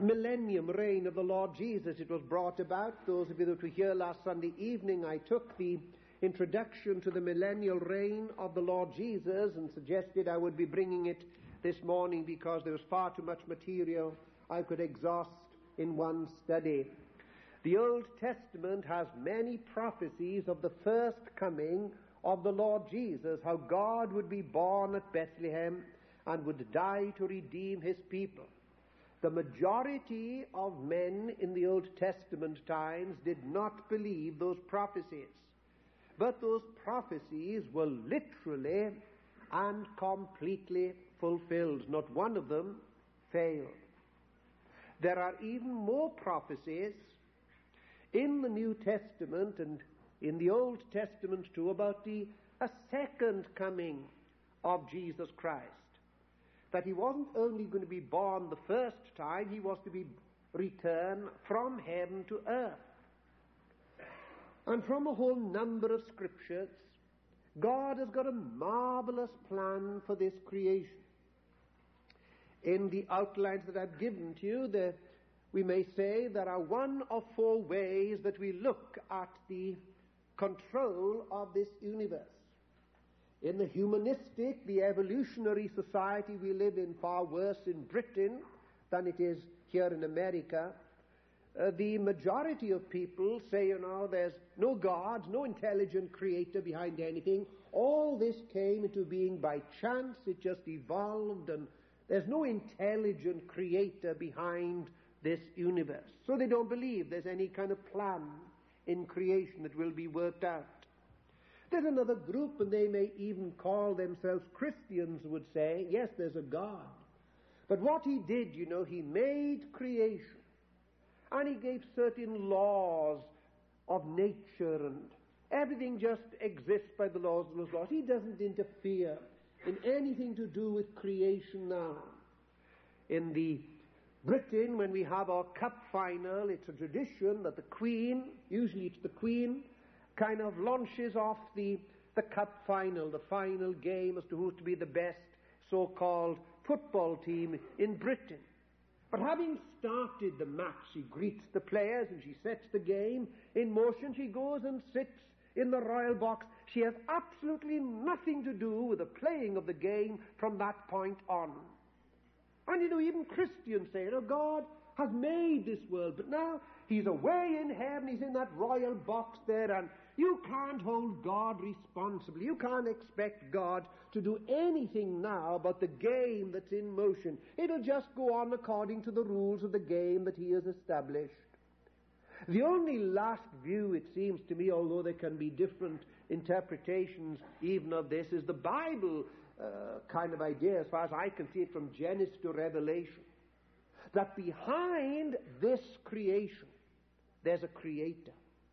millennium reign of the Lord Jesus. It was brought about. Those of you that were here last Sunday evening, I took the introduction to the millennial reign of the Lord Jesus and suggested I would be bringing it this morning because there was far too much material I could exhaust in one study. The Old Testament has many prophecies of the first coming of the Lord Jesus, how God would be born at Bethlehem and would die to redeem his people. The majority of men in the Old Testament times did not believe those prophecies. But those prophecies were literally and completely fulfilled. Not one of them failed. There are even more prophecies in the New Testament and in the Old Testament too about a second coming of Jesus Christ. That he wasn't only going to be born the first time, he was to be returned from heaven to earth. And from a whole number of scriptures, God has got a marvelous plan for this creation. In the outlines that I've given to you, we may say there are one of four ways that we look at the control of this universe. In the humanistic, the evolutionary society we live in, far worse in Britain than it is here in America, the majority of people say, there's no God, no intelligent creator behind anything. All this came into being by chance. It just evolved, and there's no intelligent creator behind this universe. So they don't believe there's any kind of plan in creation that will be worked out. There's another group, and they may even call themselves Christians, would say, yes, there's a God. But what he did, he made creation. And he gave certain laws of nature, and everything just exists by the laws of those laws. He doesn't interfere in anything to do with creation now. In Britain, when we have our cup final, it's a tradition that the Queen, usually it's the Queen, kind of launches off the cup final, the final game as to who's to be the best so-called football team in Britain. But having started the match, she greets the players and she sets the game in motion. She goes and sits in the royal box. She has absolutely nothing to do with the playing of the game from that point on. And even Christians say, God has made this world, but now he's away in heaven, he's in that royal box there, and you can't hold God responsible. You can't expect God to do anything now about the game that's in motion. It'll just go on according to the rules of the game that he has established. The only last view, it seems to me, although there can be different interpretations even of this, is the Bible kind of idea, as far as I can see it from Genesis to Revelation, that behind this creation there's a creator.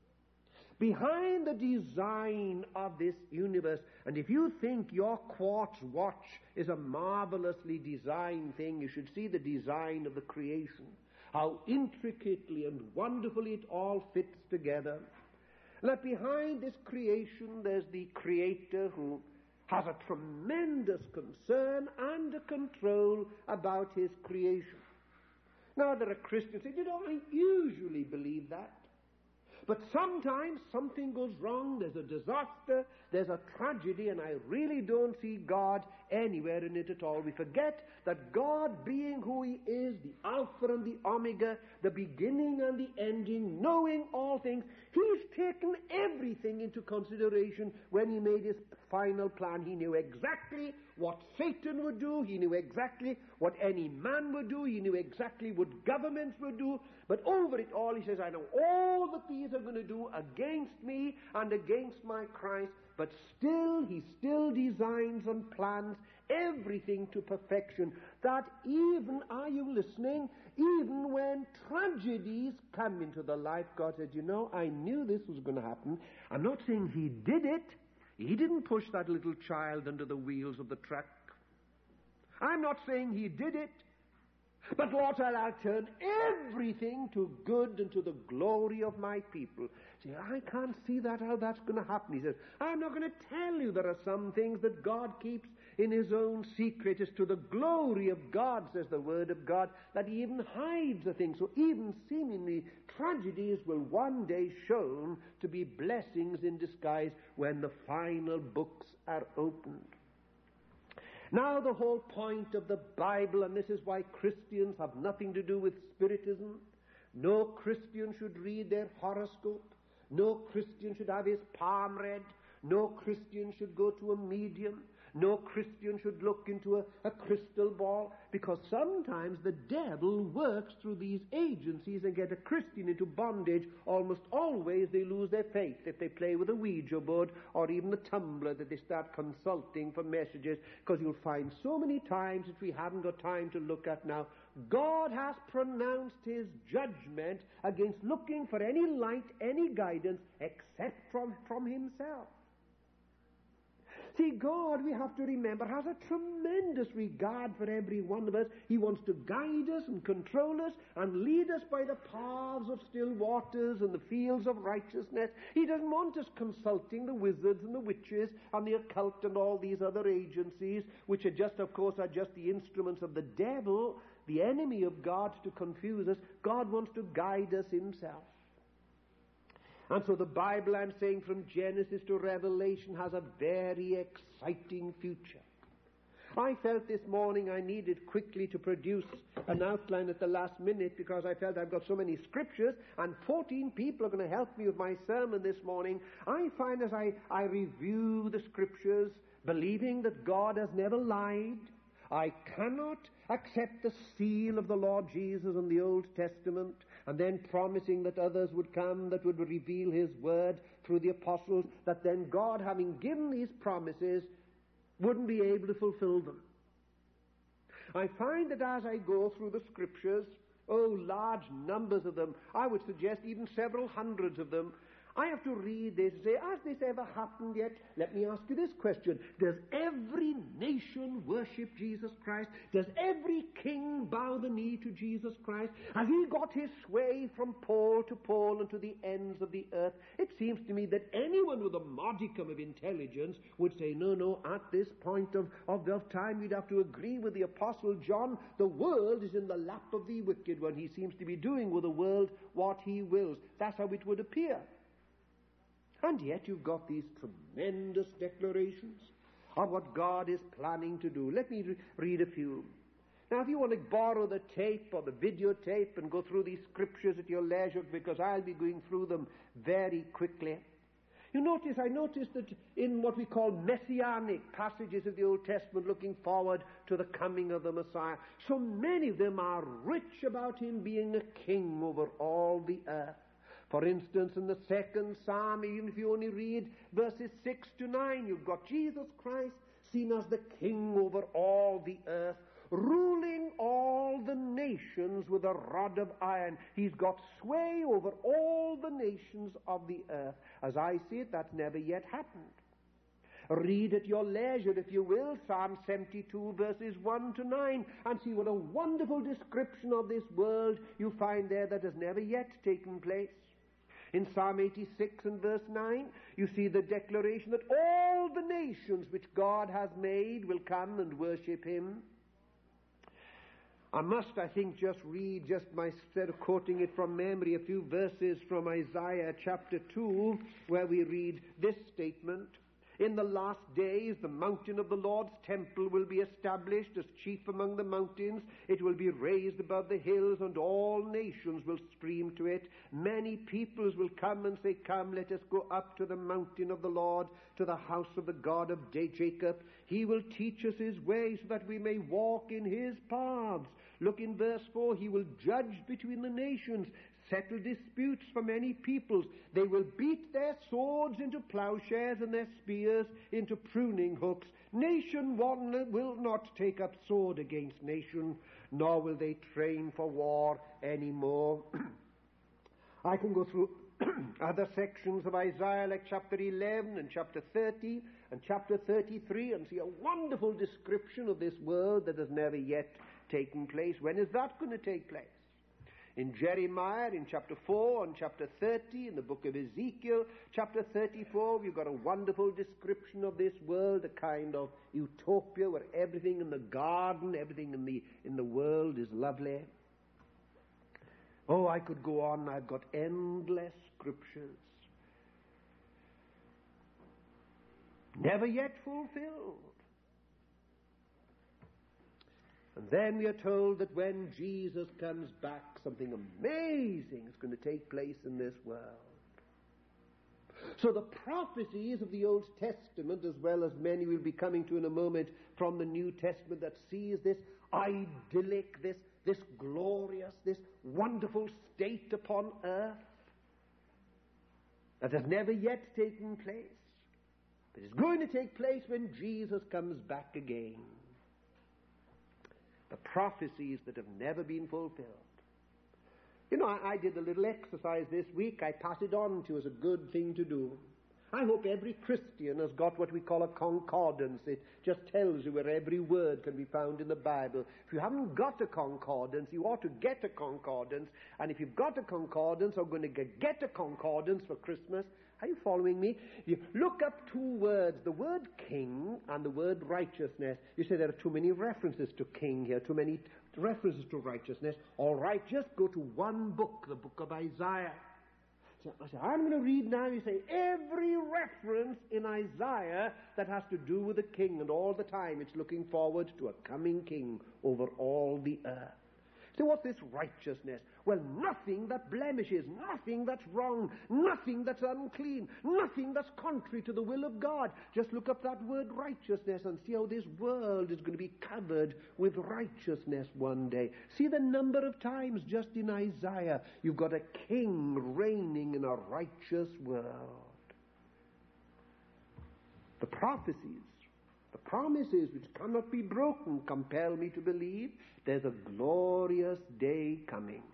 Behind the design of this universe, and if you think your quartz watch is a marvelously designed thing, you should see the design of the creation, how intricately and wonderfully it all fits together. That behind this creation there's the creator who has a tremendous concern and a control about his creation. Now there are Christians who say, I usually believe that. But sometimes something goes wrong, there's a disaster, there's a tragedy, and I really don't see God anywhere in it at all. We forget that God, being who he is, the Alpha and the Omega, the beginning and the ending, knowing all things, he's taken everything into consideration when he made his final plan. He knew exactly what Satan would do, he knew exactly what any man would do, he knew exactly what governments would do, but over it all he says, I know all that these are going to do against me and against my Christ, but still he still designs and plans everything to perfection, that even, are you listening, even when tragedies come into the life, God said, I knew this was going to happen. I'm not saying he did it. He didn't push that little child under the wheels of the truck. I'm not saying he did it. But Lord, I'll turn everything to good and to the glory of my people. See, I can't see how that's going to happen. He says, I'm not going to tell you there are some things that God keeps in his own secret. It's to the glory of God, says the Word of God, that he even hides a thing. So even seemingly tragedies will one day shown to be blessings in disguise when the final books are opened. Now the whole point of the Bible, and this is why Christians have nothing to do with Spiritism. No Christian should read their horoscope. No Christian should have his palm read. No Christian should go to a medium. No Christian should look into a crystal ball, because sometimes the devil works through these agencies and get a Christian into bondage. Almost always they lose their faith if they play with a Ouija board or even the tumbler that they start consulting for messages, because you'll find so many times that we haven't got time to look at now. God has pronounced his judgment against looking for any light, any guidance, except from himself. See, God, we have to remember, has a tremendous regard for every one of us. He wants to guide us and control us and lead us by the paths of still waters and the fields of righteousness. He doesn't want us consulting the wizards and the witches and the occult and all these other agencies, which are just, of course, are just the instruments of the devil, the enemy of God, to confuse us. God wants to guide us himself. And so the Bible, I'm saying, from Genesis to Revelation, has a very exciting future. I felt this morning I needed quickly to produce an outline at the last minute, because I felt I've got so many scriptures, and 14 people are going to help me with my sermon this morning. I find as I review the scriptures, believing that God has never lied, I cannot accept the seal of the Lord Jesus in the Old Testament, and then promising that others would come that would reveal his word through the apostles, that then God, having given these promises, wouldn't be able to fulfill them. I find that as I go through the scriptures, large numbers of them, I would suggest even several hundreds of them, I have to read this and say, has this ever happened yet? Let me ask you this question. Does every nation worship Jesus Christ? Does every king bow the knee to Jesus Christ? Has he got his sway from pole to pole and to the ends of the earth? It seems to me that anyone with a modicum of intelligence would say, no, at this point of time, we'd have to agree with the Apostle John. The world is in the lap of the wicked one. He seems to be doing with the world what he wills. That's how it would appear. And yet you've got these tremendous declarations of what God is planning to do. Let me read a few. Now, if you want to borrow the tape or the videotape and go through these scriptures at your leisure, because I'll be going through them very quickly. I noticed that in what we call messianic passages of the Old Testament, looking forward to the coming of the Messiah, so many of them are rich about him being a king over all the earth. For instance, in the second Psalm, even if you only read verses 6 to 9, you've got Jesus Christ seen as the king over all the earth, ruling all the nations with a rod of iron. He's got sway over all the nations of the earth. As I see it, that's never yet happened. Read at your leisure, if you will, Psalm 72, verses 1 to 9, and see what a wonderful description of this world you find there that has never yet taken place. In Psalm 86 and verse 9, you see the declaration that all the nations which God has made will come and worship him. I must, I think, just read, instead of quoting it from memory, a few verses from Isaiah chapter 2, where we read this statement. In the last days, the mountain of the Lord's temple will be established as chief among the mountains. It will be raised above the hills, and all nations will stream to it. Many peoples will come and say, come, let us go up to the mountain of the Lord, to the house of the God of Jacob. He will teach us his ways so that we may walk in his paths. Look in verse 4, he will judge between the nations, settle disputes for many peoples. They will beat their swords into plowshares and their spears into pruning hooks. Nation one will not take up sword against nation, nor will they train for war anymore. I can go through other sections of Isaiah, like chapter 11 and chapter 30 and chapter 33, and see a wonderful description of this world that has never yet taken place. When is that going to take place? in Jeremiah, in chapter 4, and chapter 30, in the book of Ezekiel, chapter 34, we've got a wonderful description of this world, a kind of utopia where everything in the garden, everything in the world is lovely. Oh, I could go on. I've got endless scriptures. Never yet fulfilled. And then we are told that when Jesus comes back, something amazing is going to take place in this world. So the prophecies of the Old Testament, as well as many we'll be coming to in a moment from the New Testament, that sees this idyllic, this glorious, this wonderful state upon earth that has never yet taken place. But it's going to take place when Jesus comes back again. The prophecies that have never been fulfilled. You know, I did a little exercise this week. I pass it on to you as a good thing to do. I hope every Christian has got what we call a concordance. It just tells you where every word can be found in the Bible. If you haven't got a concordance, you ought to get a concordance. And if you've got a concordance, or going to get a concordance for Christmas, are you following me? You look up two words, the word king and the word righteousness. You say there are too many references to king here, too many references to righteousness. All right, just go to one book, the book of Isaiah. So I say, I'm going to read now. You say, every reference in Isaiah that has to do with a king, and all the time it's looking forward to a coming king over all the earth. So what's this righteousness? Well, nothing that blemishes, nothing that's wrong, nothing that's unclean, nothing that's contrary to the will of God. Just look up that word righteousness and see how this world is going to be covered with righteousness one day. See the number of times just in Isaiah you've got a king reigning in a righteous world. The prophecies, the promises which cannot be broken compel me to believe there's a glorious day coming.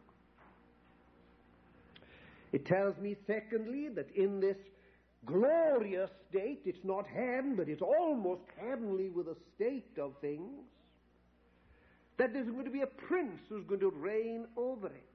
It tells me, secondly, that in this glorious state, it's not heaven, but it's almost heavenly with a state of things, that there's going to be a prince who's going to reign over it.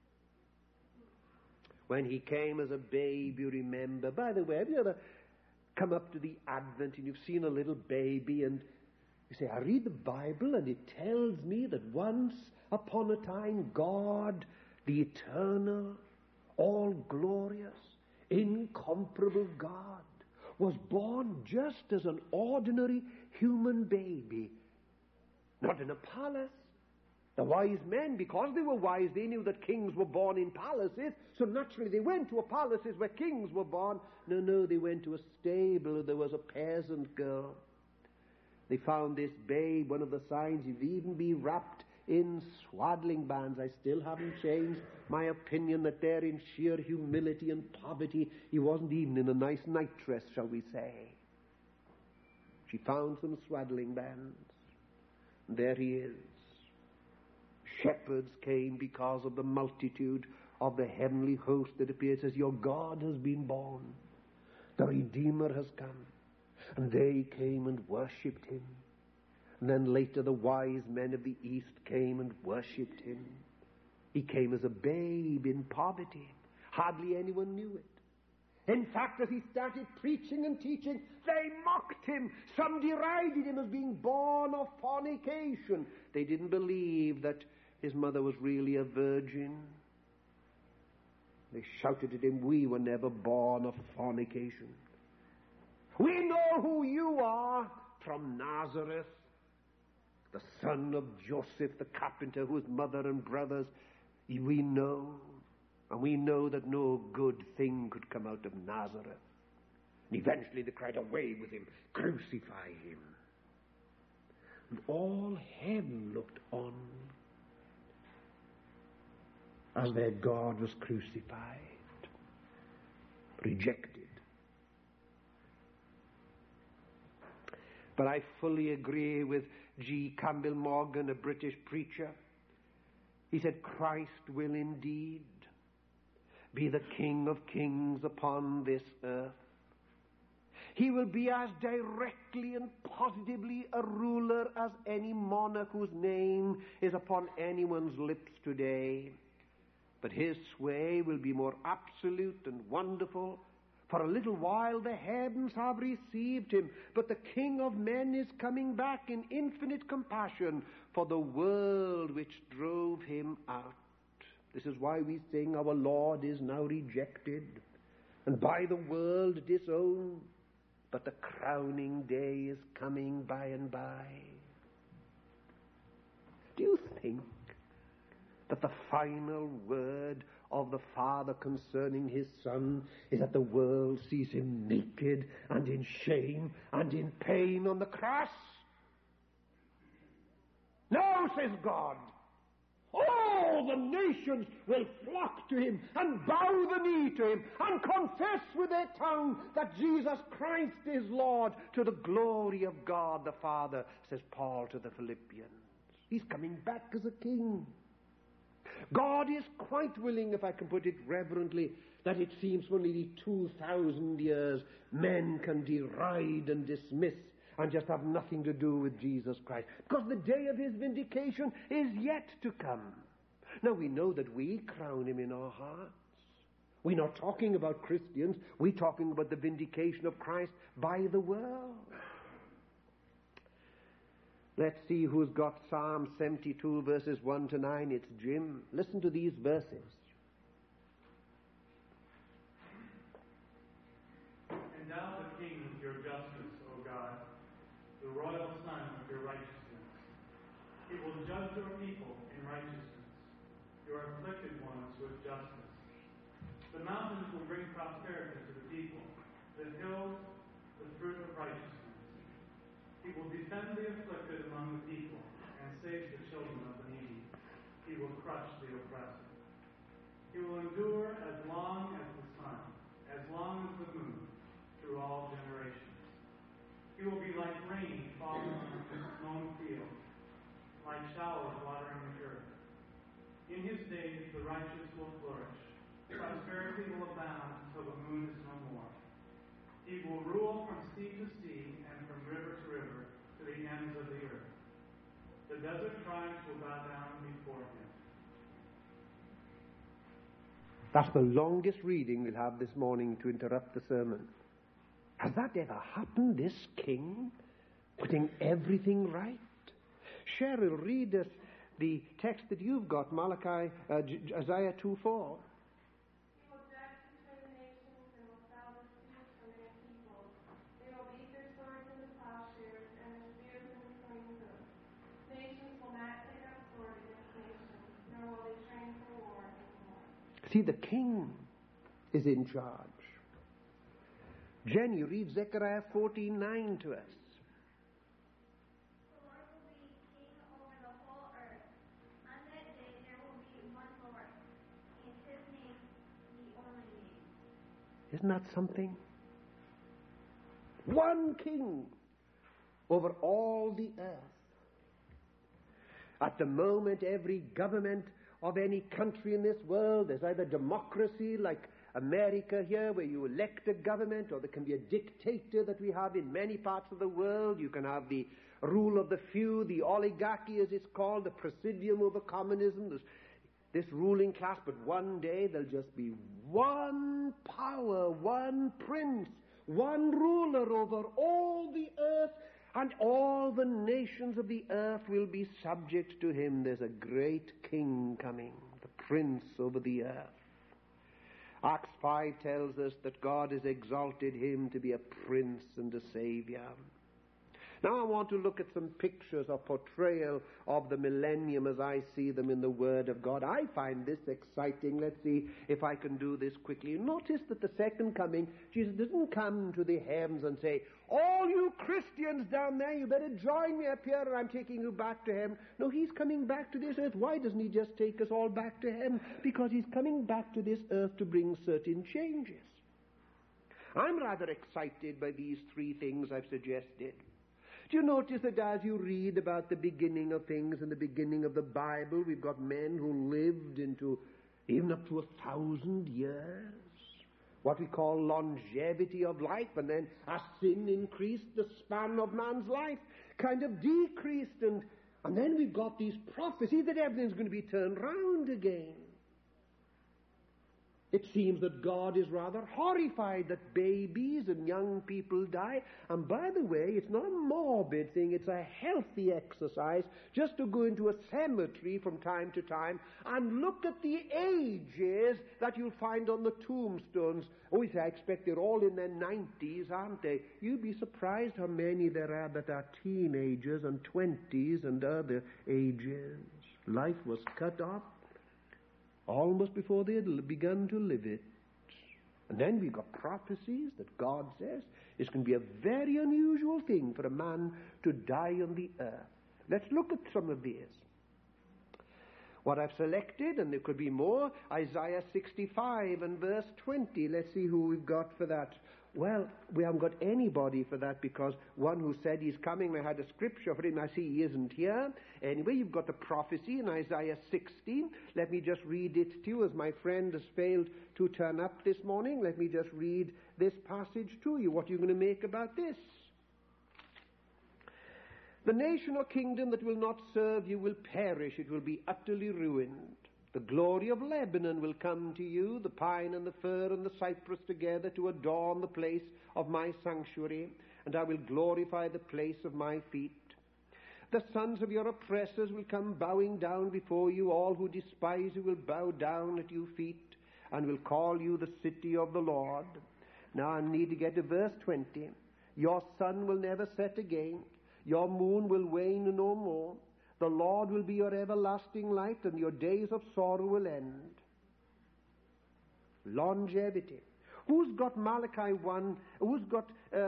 When he came as a babe, you remember. By the way, have you ever come up to the Advent and you've seen a little baby and you say, I read the Bible and it tells me that once upon a time God, the eternal, all-glorious, incomparable God, was born just as an ordinary human baby, not in a palace. The wise men, because they were wise, they knew that kings were born in palaces, so naturally they went to a palaces where kings were born. No, they went to a stable. There was a peasant girl. They found this babe, one of the signs, he'd even be wrapped in swaddling bands. I still haven't changed my opinion that there, in sheer humility and poverty, he wasn't even in a nice night dress, shall we say. She found some swaddling bands. And there he is. Shepherds came because of the multitude of the heavenly host that appeared. Says, your God has been born. The Redeemer has come. And they came and worshipped him. And then later the wise men of the East came and worshipped him. He came as a babe in poverty. Hardly anyone knew it. In fact, as he started preaching and teaching, they mocked him. Some derided him as being born of fornication. They didn't believe that his mother was really a virgin. They shouted at him, we were never born of fornication. We know who you are, from Nazareth, the son of Joseph, the carpenter, whose mother and brothers we know. And we know that no good thing could come out of Nazareth. And eventually they cried, away with him, crucify him. And all heaven looked on as their God was crucified, rejected. But I fully agree with G. Campbell Morgan, a British preacher. He said, Christ will indeed be the King of kings upon this earth. He will be as directly and positively a ruler as any monarch whose name is upon anyone's lips today. But his sway will be more absolute and wonderful. For a little while the heavens have received him, but the King of men is coming back in infinite compassion for the world which drove him out. This is why we sing, our Lord is now rejected, and by the world disowned, but the crowning day is coming by and by. Do you think that the final word of the Father concerning his Son is that the world sees him naked and in shame and in pain on the cross? No, says God. All the nations will flock to him and bow the knee to him and confess with their tongue that Jesus Christ is Lord, to the glory of God the Father, says Paul to the Philippians. He's coming back as a king. God is quite willing, if I can put it reverently, that it seems for nearly 2,000 years men can deride and dismiss and just have nothing to do with Jesus Christ, because the day of his vindication is yet to come. Now we know that we crown him in our hearts. We're not talking about Christians. We're talking about the vindication of Christ by the world. Let's see who's got Psalm 72 verses 1 to 9. It's Jim. Listen to these verses. Endow the king with your justice, O God, the royal son with your righteousness. He will judge your people in righteousness, your afflicted ones with justice. The mountains will bring prosperity to the people, the hills the fruit of righteousness. He will defend the afflicted among the people and save the children of the needy. He will crush the oppressor. He will endure as long as the sun, as long as the moon, through all generations. He will be like rain falling on the sown field, like showers watering the earth. In his days the righteous will flourish. Prosperity will abound until the moon is no more. He will rule from sea to sea and from river to river to the ends of the earth. The desert tribes will bow down before him. That's the longest reading we'll have this morning to interrupt the sermon. Has that ever happened, this king putting everything right? Cheryl, read us the text that you've got, Malachi, Isaiah 2:4. See, the king is in charge. Jenny, read Zechariah 14:9 to us. The Lord will be king over the whole earth. On that day there will be one Lord, and his name the only name. Isn't that something? One king over all the earth. At the moment, every government of any country in this world, there's either democracy like America here, where you elect a government, or there can be a dictator that we have in many parts of the world. You can have the rule of the few, the oligarchy as it's called, the presidium over communism. There's this ruling class, but one day there'll just be one power, one prince, one ruler over all the earth, and all the nations of the earth will be subject to him. There's a great king coming, the prince over the earth. Acts 5 tells us that God has exalted him to be a prince and a savior. Now I want to look at some pictures or portrayal of the millennium as I see them in the Word of God. I find this exciting. Let's see if I can do this quickly. Notice that the second coming, Jesus doesn't come to the heavens and say, all you Christians down there, you better join me up here or I'm taking you back to heaven. No, he's coming back to this earth. Why doesn't he just take us all back to heaven? Because he's coming back to this earth to bring certain changes. I'm rather excited by these three things I've suggested. Do you notice that as you read about the beginning of things in the beginning of the Bible, we've got men who lived into even up to 1,000 years? What we call longevity of life, and then as sin increased, the span of man's life kind of decreased, and then we've got these prophecies that everything's going to be turned round again. It seems that God is rather horrified that babies and young people die. And by the way, it's not a morbid thing, it's a healthy exercise just to go into a cemetery from time to time and look at the ages that you'll find on the tombstones. Oh, I expect they're all in their 90s, aren't they? You'd be surprised how many there are that are teenagers and 20s and other ages. Life was cut off almost before they had begun to live it. And then we've got prophecies that God says it's going to be a very unusual thing for a man to die on the earth. Let's look at some of these. What I've selected, and there could be more, Isaiah 65 and verse 20. Let's see who we've got for that. Well, we haven't got anybody for that because one who said he's coming, I had a scripture for him. I see he isn't here. Anyway, you've got the prophecy in Isaiah 16. Let me just read it to you as my friend has failed to turn up this morning. Let me just read this passage to you. What are you going to make about this? The nation or kingdom that will not serve you will perish. It will be utterly ruined. The glory of Lebanon will come to you, the pine and the fir and the cypress together to adorn the place of my sanctuary, and I will glorify the place of my feet. The sons of your oppressors will come bowing down before you. All who despise you will bow down at your feet and will call you the city of the Lord. Now I need to get to verse 20. Your sun will never set again. Your moon will wane no more. The Lord will be your everlasting light, and your days of sorrow will end. Longevity. Who's got Malachi 1? Who's got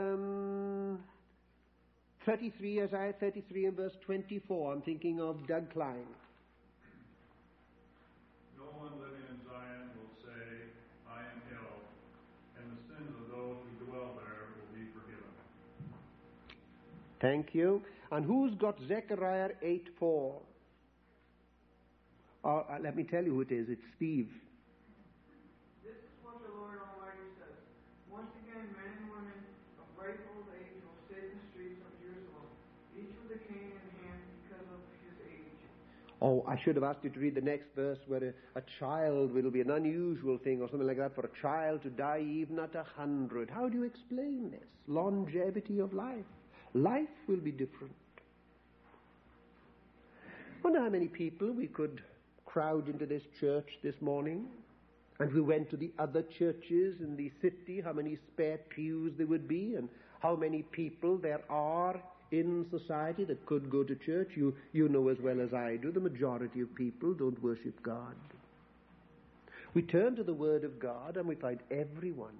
33, Isaiah 33 and verse 24? I'm thinking of Doug Klein. No one living in Zion will say, I am ill, and the sins of those who dwell there will be forgiven. Thank you. And who's got Zechariah 8:4? Let me tell you who it is. It's Steve. This is what the Lord Almighty says. Once again, men and women of ripe old age will sit in the streets of Jerusalem, each with a cane in hand because of his age. Oh, I should have asked you to read the next verse where a child will be an unusual thing or something like that, for a child to die even at 100. How do you explain this? Longevity of life. Life will be different. I wonder how many people we could crowd into this church this morning. And we went to the other churches in the city, how many spare pews there would be, and how many people there are in society that could go to church. You know as well as I do, the majority of people don't worship God. We turn to the Word of God and we find everyone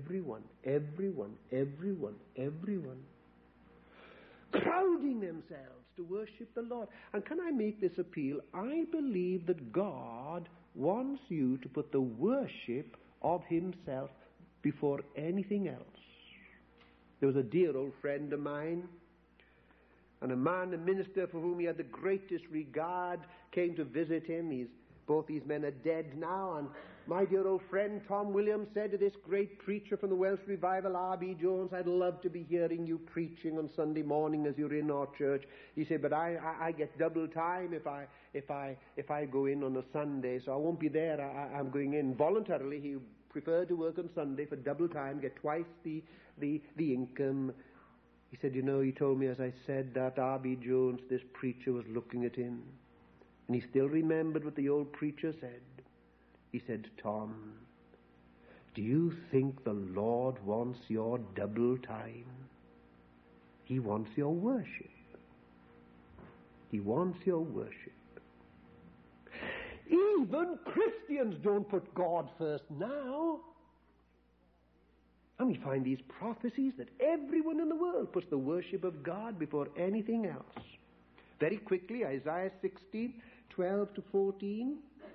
crowding themselves to worship the Lord. And can I make this appeal? I believe that God wants you to put the worship of Himself before anything else. There was a dear old friend of mine, and a man, a minister for whom he had the greatest regard, came to visit him. Both these men are dead now, and my dear old friend Tom Williams said to this great preacher from the Welsh Revival, R.B. Jones, I'd love to be hearing you preaching on Sunday morning as you're in our church. He said, but I get double time if I go in on a Sunday, so I won't be there. I'm going in voluntarily. He preferred to work on Sunday for double time, get twice the income. He said, he told me as I said that R.B. Jones, this preacher, was looking at him. And he still remembered what the old preacher said. He said, Tom, do you think the Lord wants your double time? He wants your worship. He wants your worship. Even Christians don't put God first now. And we find these prophecies that everyone in the world puts the worship of God before anything else. Very quickly, Isaiah 16, 12 to 14.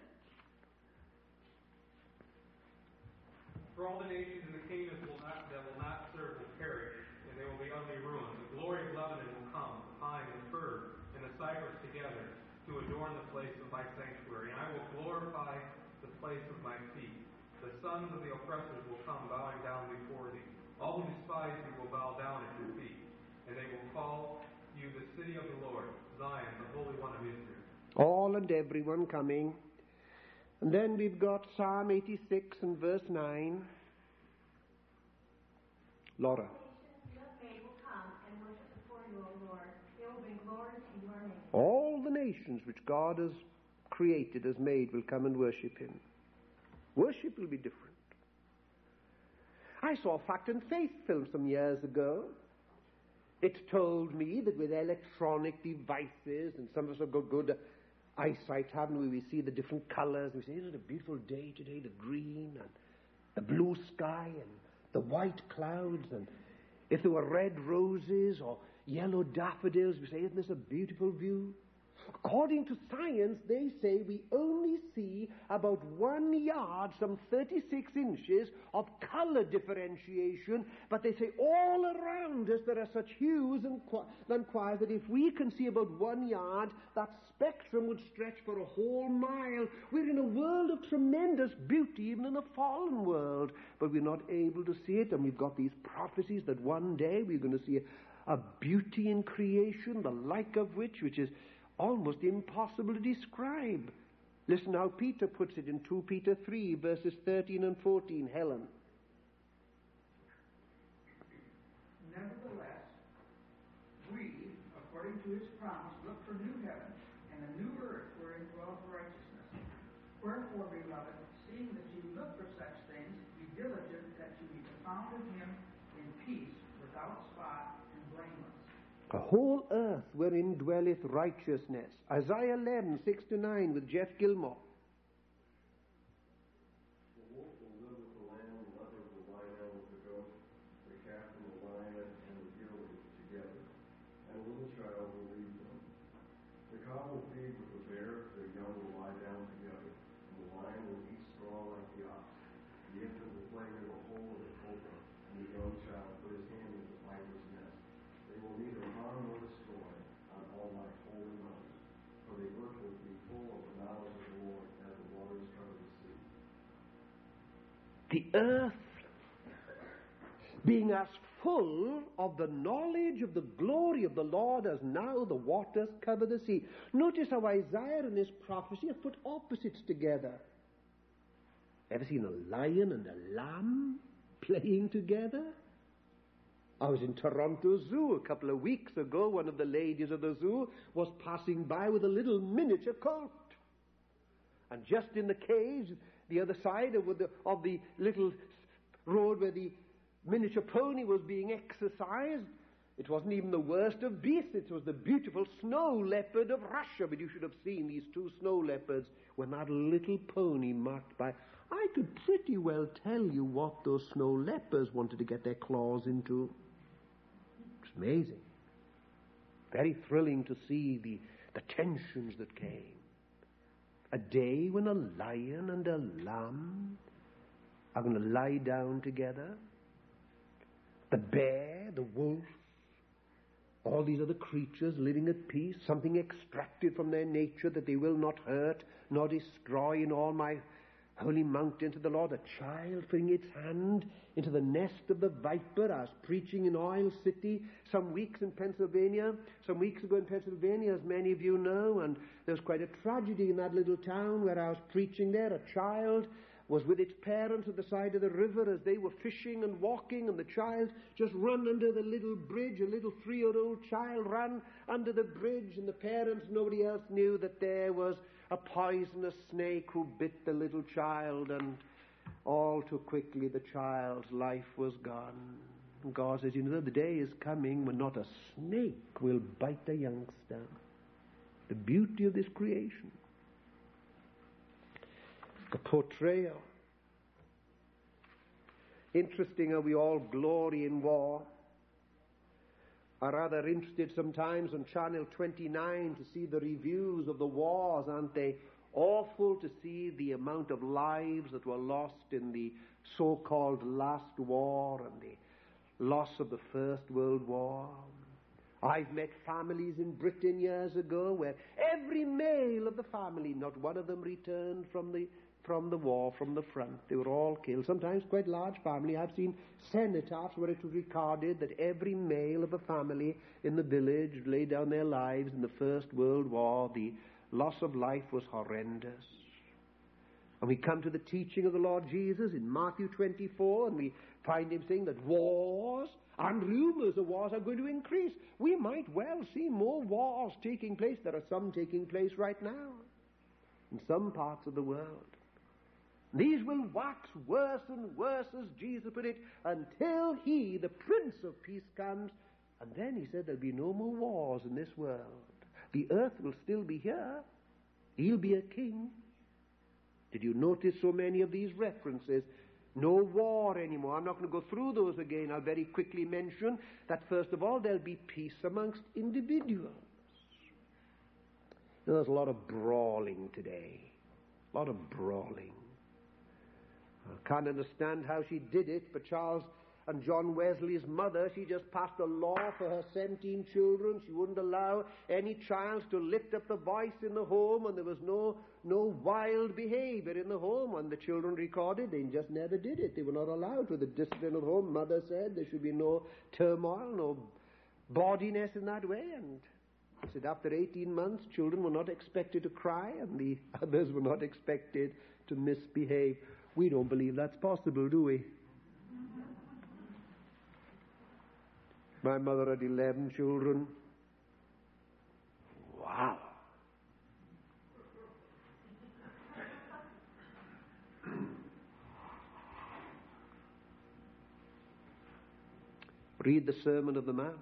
For all the nations and the kingdoms that will not serve will perish, and they will be utterly ruined. The glory of Lebanon will come, the pine and the fir and the cypress together, to adorn the place of my sanctuary. And I will glorify the place of my feet. The sons of the oppressors will come bowing down before thee. All who despise thee will bow down at your feet. And they will call you the city of the Lord, Zion, the Holy One of Israel. All and everyone coming. And then we've got Psalm 86 and verse 9. Laura. All the nations which God has created, has made, will come and worship him. Worship will be different. I saw a Fact and Faith film some years ago. It told me that with electronic devices, and some of us have got good eyesight, haven't we? We see the different colors. We say, isn't it a beautiful day today? The green and the blue sky and the white clouds. And if there were red roses or yellow daffodils, we say, isn't this a beautiful view? According to science, they say we only see about 1 yard, some 36 inches of color differentiation, but they say all around us there are such hues and quires that if we can see about 1 yard, that spectrum would stretch for a whole mile. We're in a world of tremendous beauty, even in a fallen world, but we're not able to see it, and we've got these prophecies that one day we're going to see a beauty in creation, the like of which is almost impossible to describe. Listen how Peter puts it in 2 Peter 3, verses 13 and 14. Helen. Nevertheless, we, according to his promise, look for new heaven and a new earth wherein dwelleth righteousness. Wherefore, beloved, seeing that you look for such things, be diligent that you be found in him in peace, without spot and blameless. A whole earth wherein dwelleth righteousness. Isaiah 11, 6-9 with Jeff Gilmore. The wolf will live with the lamb, the leopard will lie down with the goat, the calf and the lion and the yearling together, and a little child will lead them. The cow will feed with the bear, the young will lie down together, and the lion will eat straw like the ox. The infant will play near the hole of the cobra, and the young child put his hand in the viper's nest. They will neither harm nor destroy on all my holy mountain, for the earth will be full of the knowledge of the Lord as the waters cover the sea. The earth being as full of the knowledge of the glory of the Lord as now the waters cover the sea. Notice how Isaiah and his prophecy have put opposites together. Ever seen a lion and a lamb playing together? I was in Toronto Zoo a couple of weeks ago. One of the ladies of the zoo was passing by with a little miniature colt. And just in the cage, the other side of the little road where the miniature pony was being exercised, it wasn't even the worst of beasts. It was the beautiful snow leopard of Russia. But you should have seen these 2 snow leopards when that little pony marched by. I could pretty well tell you what those snow leopards wanted to get their claws into. It's amazing. Very thrilling to see the tensions that came. A day when a lion and a lamb are going to lie down together. The bear, the wolf, all these other creatures living at peace, something extracted from their nature that they will not hurt nor destroy in all my holy mountain to the Lord. A child putting its hand into the nest of the viper. I was preaching in Oil City some weeks ago in Pennsylvania, as many of you know, and there was quite a tragedy in that little town where I was preaching there. A child was with its parents at the side of the river as they were fishing and walking, and the child just ran under the little bridge. A little 3-year-old child ran under the bridge, and the parents, nobody else knew that there was a poisonous snake who bit the little child, and all too quickly the child's life was gone. And God says, you know, the day is coming when not a snake will bite the youngster. The beauty of this creation. The portrayal. Interesting how we all glory in war. Are rather interested sometimes on Channel 29 to see the reviews of the wars, aren't they? Awful to see the amount of lives that were lost in the so-called last war and the loss of the First World War. I've met families in Britain years ago where every male of the family, not one of them returned from the war, from the front. They were all killed. Sometimes quite large family. I've seen cenotaphs where it was recorded that every male of a family in the village laid down their lives in the First World War. The loss of life was horrendous. And we come to the teaching of the Lord Jesus in Matthew 24, and we find him saying that wars and rumors of wars are going to increase. We might well see more wars taking place. There are some taking place right now in some parts of the world. These will wax worse and worse, as Jesus put it, until he, the Prince of Peace, comes. And then he said there'll be no more wars in this world. The earth will still be here. He'll be a king. Did you notice so many of these references? No war anymore. I'm not going to go through those again. I'll very quickly mention that, first of all, there'll be peace amongst individuals. There's a lot of brawling today. A lot of brawling. I can't understand how she did it, but Charles and John Wesley's mother, she just passed a law for her 17 children. She wouldn't allow any child to lift up the voice in the home, and there was no wild behavior in the home. And the children recorded, they just never did it. They were not allowed. With the discipline of the home, mother said there should be no turmoil, no bawdiness in that way. And she said after 18 months, children were not expected to cry, and the others were not expected to misbehave. We don't believe that's possible, do we? My mother had 11 children. Wow. Read the Sermon of the Mount.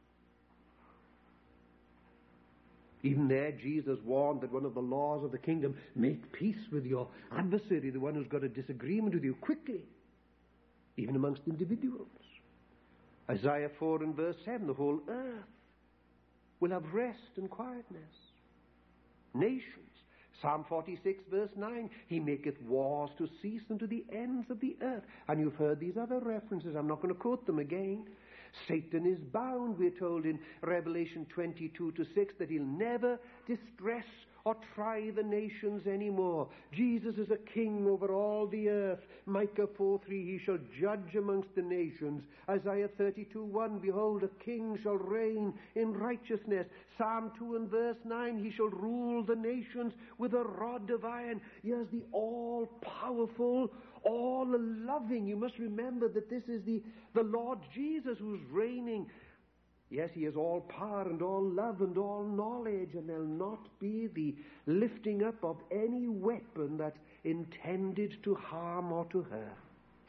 Even there, Jesus warned that one of the laws of the kingdom, make peace with your adversary, the one who's got a disagreement with you, quickly, even amongst individuals. Isaiah 4 and verse 7, the whole earth will have rest and quietness. Nations. Psalm 46 verse 9, he maketh wars to cease unto the ends of the earth. And you've heard these other references. I'm not going to quote them again. Satan is bound, we're told in Revelation 22:6, that he'll never distress or try the nations anymore. Jesus is a king over all the earth. Micah 4:3, he shall judge amongst the nations. Isaiah 32:1, behold, a king shall reign in righteousness. Psalm 2 and verse 9, he shall rule the nations with a rod of iron. Here's the all-powerful, all-loving. You must remember that this is the Lord Jesus who's reigning. Yes, he has all power and all love and all knowledge, and there'll not be the lifting up of any weapon that's intended to harm or to hurt.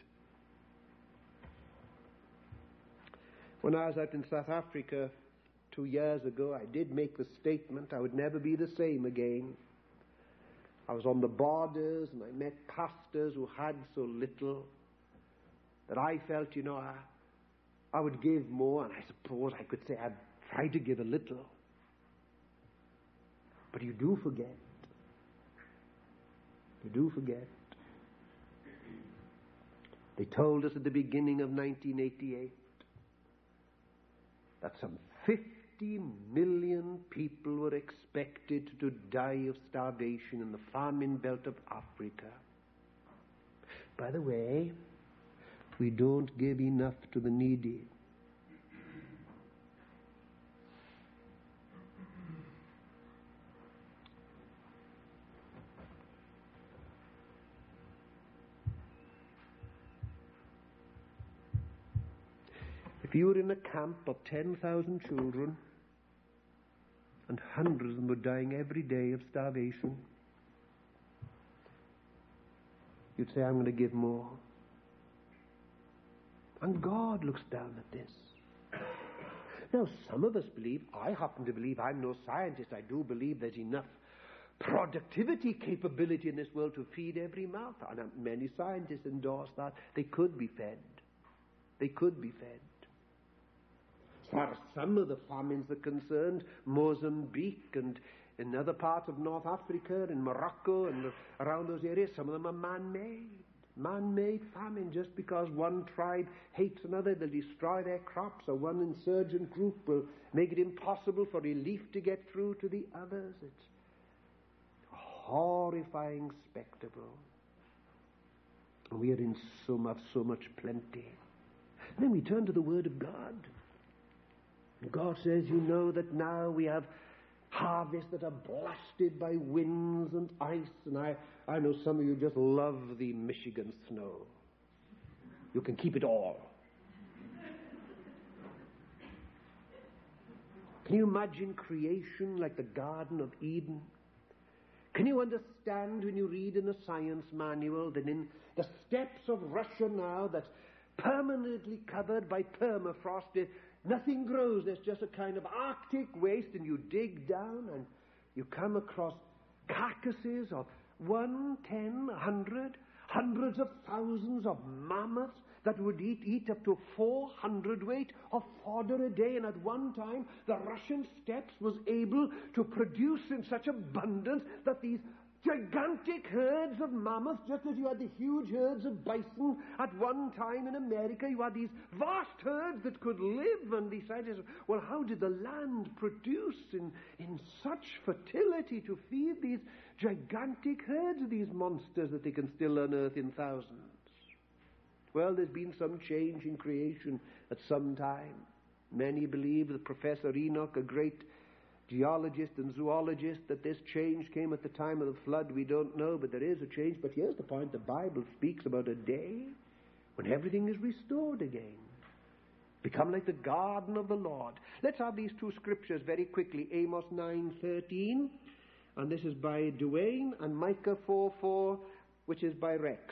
When I was out in South Africa 2 years ago, I did make the statement I would never be the same again. I was on the borders, and I met pastors who had so little that I felt, I would give more, and I suppose I could say I'd try to give a little. But you do forget. You do forget. They told us at the beginning of 1988 that some 50 million people were expected to die of starvation in the famine belt of Africa. By the way, we don't give enough to the needy. If you were in a camp of 10,000 children and hundreds of them were dying every day of starvation, you'd say, I'm going to give more. And God looks down at this. Now, some of us believe, I happen to believe, I'm no scientist, I do believe there's enough productivity capability in this world to feed every mouth. And many scientists endorse that. They could be fed. They could be fed. As far as some of the famines are concerned, Mozambique and in other parts of North Africa, in Morocco and around those areas, some of them are man-made. Man-made famine, just because one tribe hates another, they'll destroy their crops, or one insurgent group will make it impossible for relief to get through to the others. It's a horrifying spectacle. We are in so much plenty. And then we turn to the Word of God. God says, you know that now we have Harvests that are blasted by winds and ice. And I know some of you just love the Michigan snow. You can keep it all. Can you imagine creation like the Garden of Eden? Can you understand when you read in a science manual that in the steppes of Russia now that's permanently covered by permafrost, nothing grows, there's just a kind of Arctic waste, and you dig down and you come across carcasses of 1, 10, 100, hundreds of thousands of mammoths that would eat up to 400 weight of fodder a day. And at one time, the Russian steppes was able to produce in such abundance that these gigantic herds of mammoths, just as you had the huge herds of bison at one time in America, you had these vast herds that could live. And the scientists, well, how did the land produce in such fertility to feed these gigantic herds of these monsters that they can still unearth in thousands? Well, there's been some change in creation at some time. Many believe that Professor Enoch, a great geologist and zoologist, that this change came at the time of the flood. We don't know, but there is a change. But here's the point. The Bible speaks about a day when everything is restored again. Become like the garden of the Lord. Let's have these two scriptures very quickly. Amos 9:13, and this is by Duane, and Micah 4:4, which is by Rex.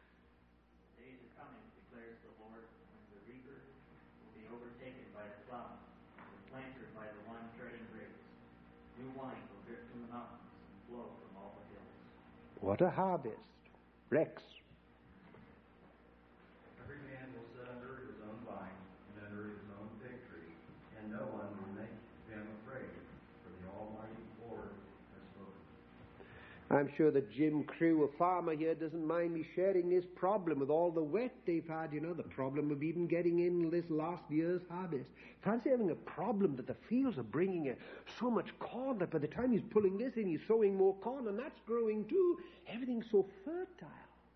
What a harvest. Rex. Every man will sit under his own vine and under his own fig tree, and no one will make them afraid, for the Almighty Lord has spoken. I'm sure that Jim Crew, a farmer here, doesn't mind me sharing this problem with all the wet they've had, the problem of even getting in this last year's harvest. Fancy having a problem that the fields are bringing in so much corn that by the time he's pulling this in, he's sowing more corn, and that's growing too. Everything's so fertile.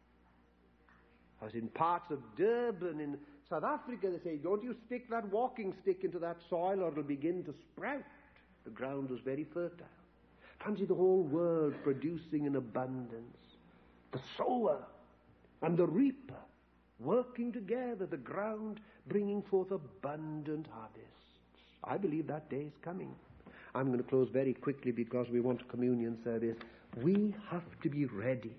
I was in parts of Durban in South Africa. They say, don't you stick that walking stick into that soil or it'll begin to sprout. The ground was very fertile. Fancy the whole world producing in abundance. The sower and the reaper working together, the ground bringing forth abundant harvests. I believe that day is coming. I'm going to close very quickly because we want a communion service. We have to be ready.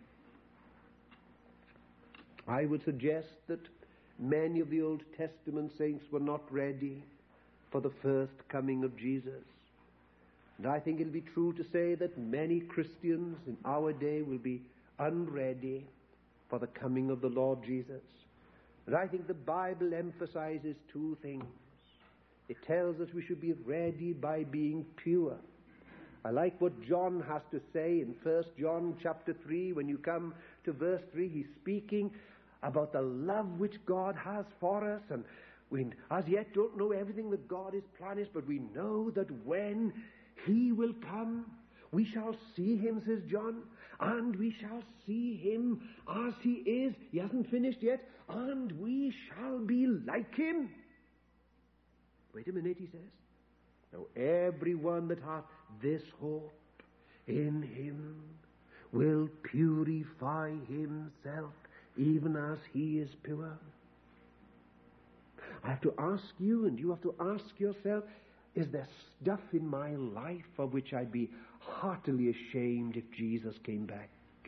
I would suggest that many of the Old Testament saints were not ready for the first coming of Jesus. And I think it'll be true to say that many Christians in our day will be unready for the coming of the Lord Jesus. And I think the Bible emphasizes two things. It tells us we should be ready by being pure. I like what John has to say in 1 John chapter 3. When you come to verse 3, he's speaking about the love which God has for us. And we as yet don't know everything that God is planning, but we know that when He will come, we shall see Him, says John, and we shall see Him as He is. He hasn't finished yet. And we shall be like Him. Wait a minute, he says. Now everyone that hath this hope in Him will purify himself even as He is pure. I have to ask you, and you have to ask yourself, is there stuff in my life of which I'd be heartily ashamed if Jesus came back?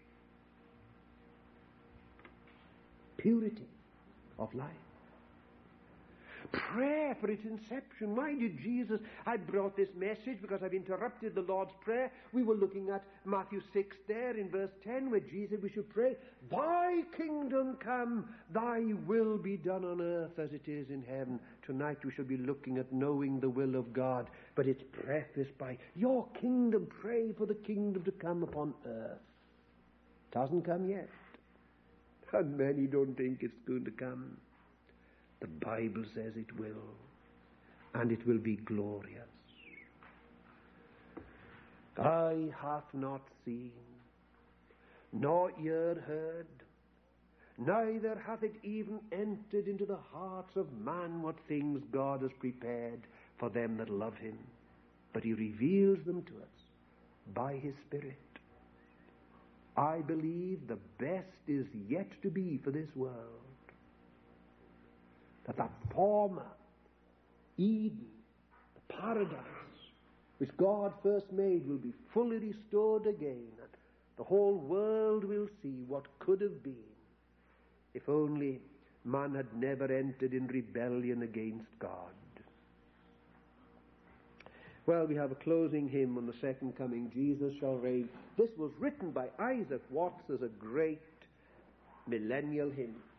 Purity of life. Prayer for its inception. Why did Jesus... I brought this message because I've interrupted the Lord's Prayer. We were looking at Matthew 6 there in verse 10 where Jesus said we should pray, Thy kingdom come, Thy will be done on earth as it is in heaven. Tonight we shall be looking at knowing the will of God, but it's prefaced by Your kingdom. Pray for the kingdom to come upon earth. It hasn't come yet. And many don't think it's going to come. The Bible says it will, and it will be glorious. Eye hath not seen, nor ear heard, neither hath it even entered into the hearts of man what things God has prepared for them that love Him. but he reveals them to us by his Spirit. I believe the best is yet to be for this world. That former Eden, the paradise, which God first made, will be fully restored again, and the whole world will see what could have been if only man had never entered in rebellion against God. Well, we have a closing hymn on the second coming, Jesus Shall Reign. This was written by Isaac Watts as a great millennial hymn.